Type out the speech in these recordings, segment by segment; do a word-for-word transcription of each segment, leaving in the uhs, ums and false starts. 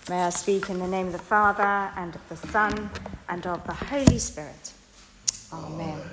May I speak in the name of the Father, and of the Son, and of the Holy Spirit. Amen. Amen.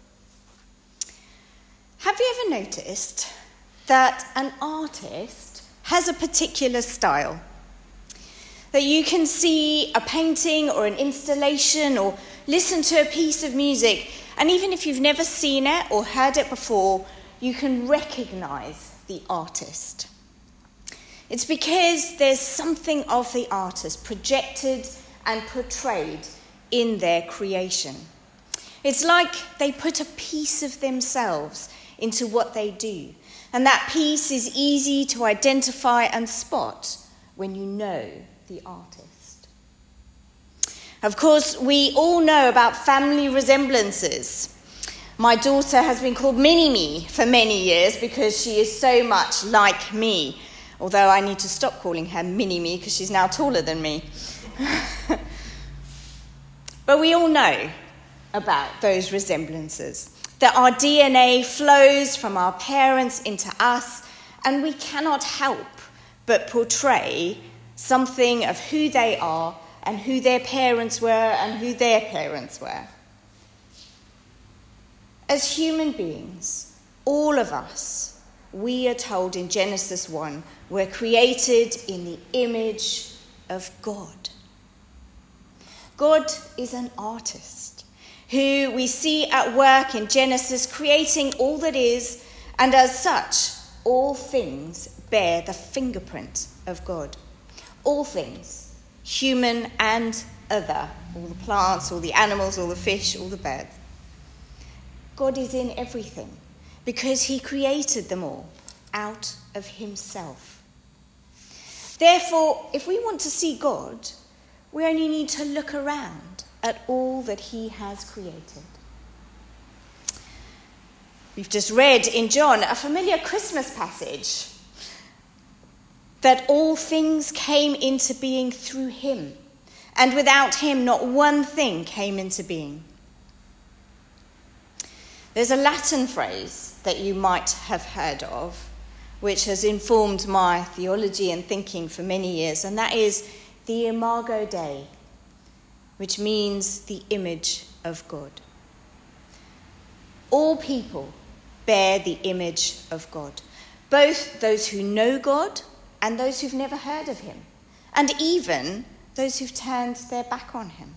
Have you ever noticed that an artist has a particular style? That you can see a painting or an installation or listen to a piece of music, and even if you've never seen it or heard it before, you can recognise the artist. It's because there's something of the artist projected and portrayed in their creation. It's like they put a piece of themselves into what they do, and that piece is easy to identify and spot when you know the artist. Of course, we all know about family resemblances. My daughter has been called Mini-Me for many years because she is so much like me. Although I need to stop calling her Mini-Me because she's now taller than me. But we all know about those resemblances. That our D N A flows from our parents into us, and we cannot help but portray something of who they are and who their parents were and who their parents were. As human beings, all of us, we are told in Genesis one, we're created in the image of God. God is an artist who we see at work in Genesis creating all that is, and as such, all things bear the fingerprint of God. All things, human and other, all the plants, all the animals, all the fish, all the birds. God is in everything, because he created them all out of himself. Therefore, if we want to see God, we only need to look around at all that he has created. We've just read in John a familiar Christmas passage, that all things came into being through him, and without him not one thing came into being. There's a Latin phrase that you might have heard of, which has informed my theology and thinking for many years, and that is the Imago Dei, which means the image of God. All people bear the image of God, both those who know God and those who've never heard of him, and even those who've turned their back on him.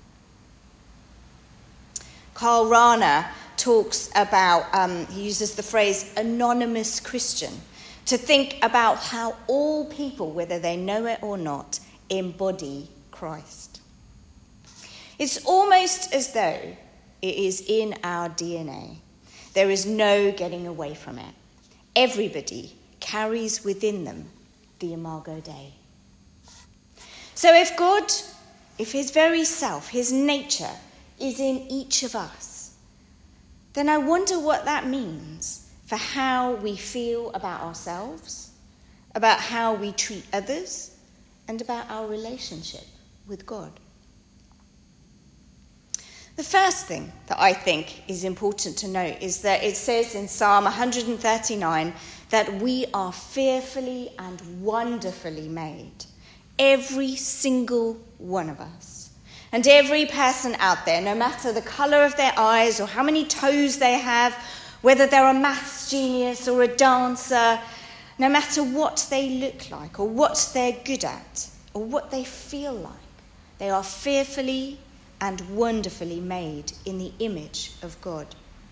Karl Rahner talks about, um, he uses the phrase anonymous Christian, to think about how all people, whether they know it or not, embody Christ. It's almost as though it is in our D N A. There is no getting away from it. Everybody carries within them the Imago Dei. So if God, if his very self, his nature, is in each of us, then I wonder what that means for how we feel about ourselves, about how we treat others, and about our relationship with God. The first thing that I think is important to note is that it says in Psalm one thirty-nine that we are fearfully and wonderfully made, every single one of us. And every person out there, no matter the colour of their eyes or how many toes they have, whether they're a maths genius or a dancer, no matter what they look like or what they're good at or what they feel like, they are fearfully and wonderfully made in the image of God.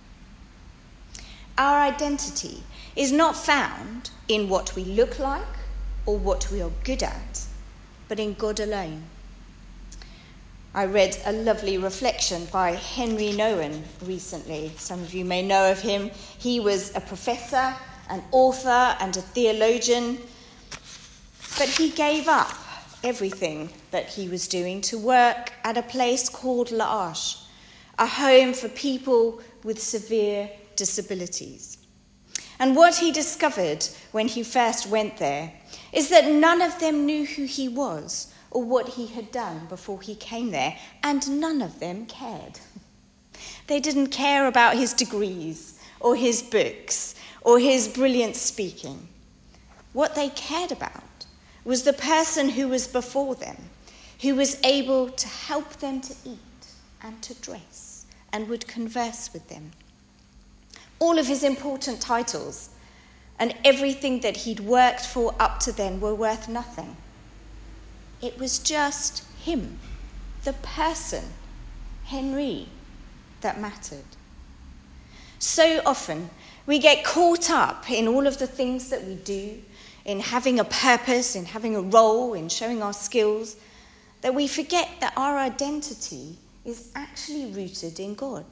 Our identity is not found in what we look like or what we are good at, but in God alone. I read a lovely reflection by Henry Nouwen recently. Some of you may know of him. He was a professor, an author, and a theologian. But he gave up everything that he was doing to work at a place called L'Arche, a home for people with severe disabilities. And what he discovered when he first went there is that none of them knew who he was or what he had done before he came there, and none of them cared. They didn't care about his degrees or his books or his brilliant speaking. What they cared about was the person who was before them, who was able to help them to eat and to dress and would converse with them. All of his important titles and everything that he'd worked for up to then were worth nothing. It was just him, the person, Henry, that mattered. So often we get caught up in all of the things that we do, in having a purpose, in having a role, in showing our skills, that we forget that our identity is actually rooted in God.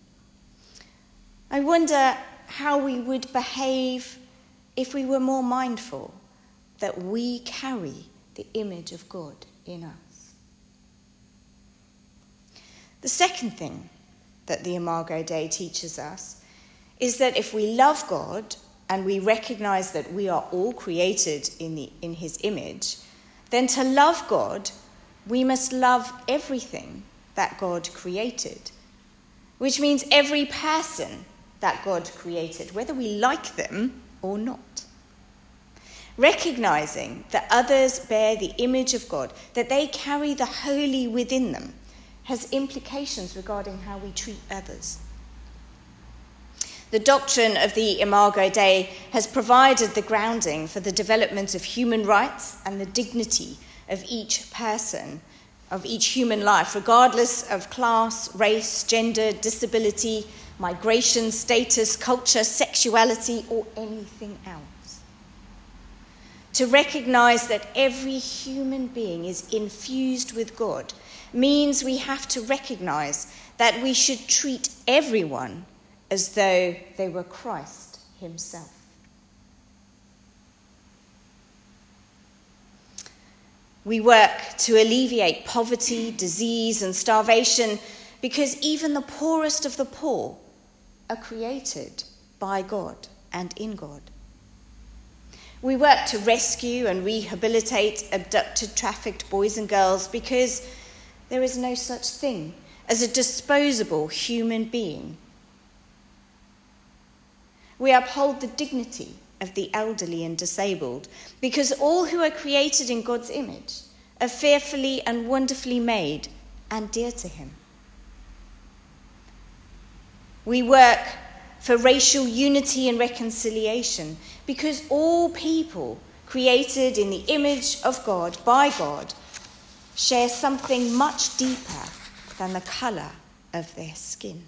I wonder how we would behave if we were more mindful that we carry the image of God in us. The second thing that the Imago Dei teaches us is that if we love God and we recognise that we are all created in the in his image, then to love God, we must love everything that God created, which means every person that God created, whether we like them or not. Recognising that others bear the image of God, that they carry the holy within them, has implications regarding how we treat others. The doctrine of the Imago Dei has provided the grounding for the development of human rights and the dignity of each person, of each human life, regardless of class, race, gender, disability, migration, status, culture, sexuality, or anything else. To recognise that every human being is infused with God means we have to recognise that we should treat everyone as though they were Christ himself. We work to alleviate poverty, disease, and starvation because even the poorest of the poor are created by God and in God. We work to rescue and rehabilitate abducted, trafficked boys and girls because there is no such thing as a disposable human being. We uphold the dignity of the elderly and disabled because all who are created in God's image are fearfully and wonderfully made and dear to him. We work for racial unity and reconciliation because all people created in the image of God by God share something much deeper than the colour of their skin.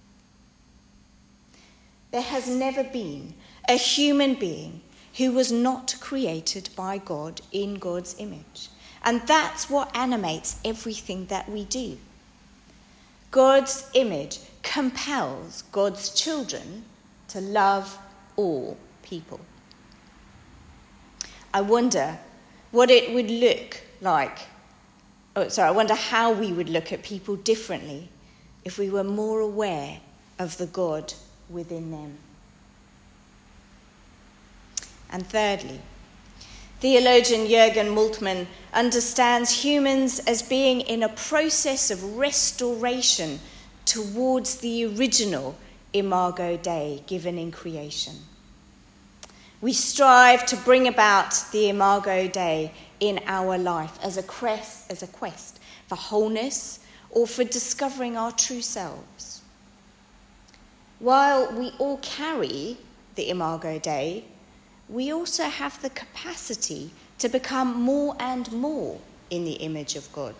There has never been a human being who was not created by God in God's image. And that's what animates everything that we do. God's image compels God's children to love all people. I wonder what it would look like, oh, sorry, I wonder how we would look at people differently if we were more aware of the God within them. And thirdly, theologian Jürgen Moltmann understands humans as being in a process of restoration towards the original Imago Dei given in creation. We strive to bring about the Imago Dei in our life as a quest, as a quest for wholeness or for discovering our true selves. While we all carry the Imago Dei, we also have the capacity to become more and more in the image of God.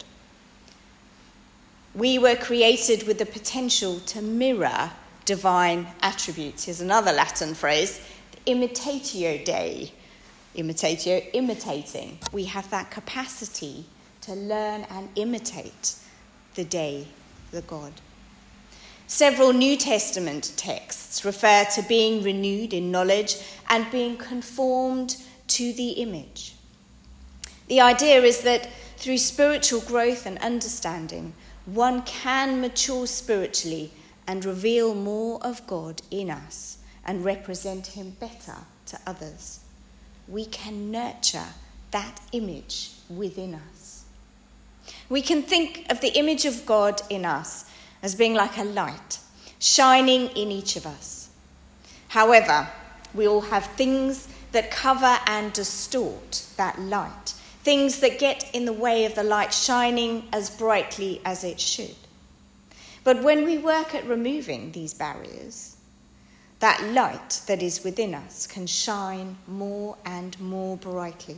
We were created with the potential to mirror divine attributes. Here's another Latin phrase, imitatio Dei. Imitatio, imitating. We have that capacity to learn and imitate the Dei, the God. Several New Testament texts refer to being renewed in knowledge and being conformed to the image. The idea is that through spiritual growth and understanding, one can mature spiritually and reveal more of God in us and represent him better to others. We can nurture that image within us. We can think of the image of God in us as being like a light, shining in each of us. However, we all have things that cover and distort that light, things that get in the way of the light shining as brightly as it should. But when we work at removing these barriers, that light that is within us can shine more and more brightly.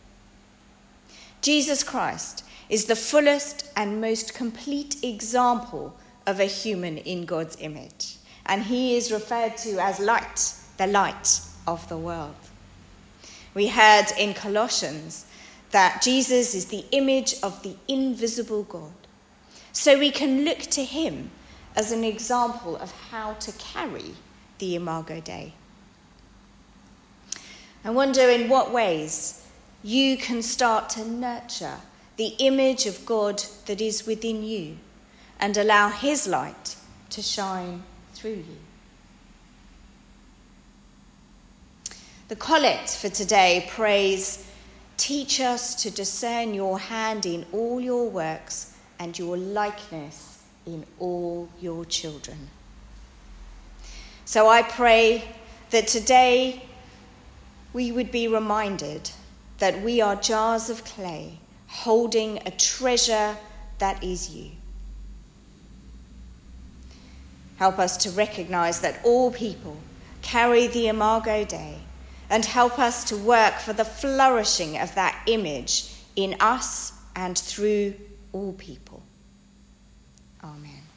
Jesus Christ is the fullest and most complete example of a human in God's image, and he is referred to as light, the light of the world. We heard in Colossians that Jesus is the image of the invisible God. So we can look to him as an example of how to carry the Imago Dei. I wonder in what ways you can start to nurture the image of God that is within you and allow his light to shine through you. The collect for today prays, "Teach us to discern your hand in all your works and your likeness in all your children." So I pray that today we would be reminded that we are jars of clay holding a treasure that is you. Help us to recognize that all people carry the Imago Dei, and help us to work for the flourishing of that image in us and through all people. Amen.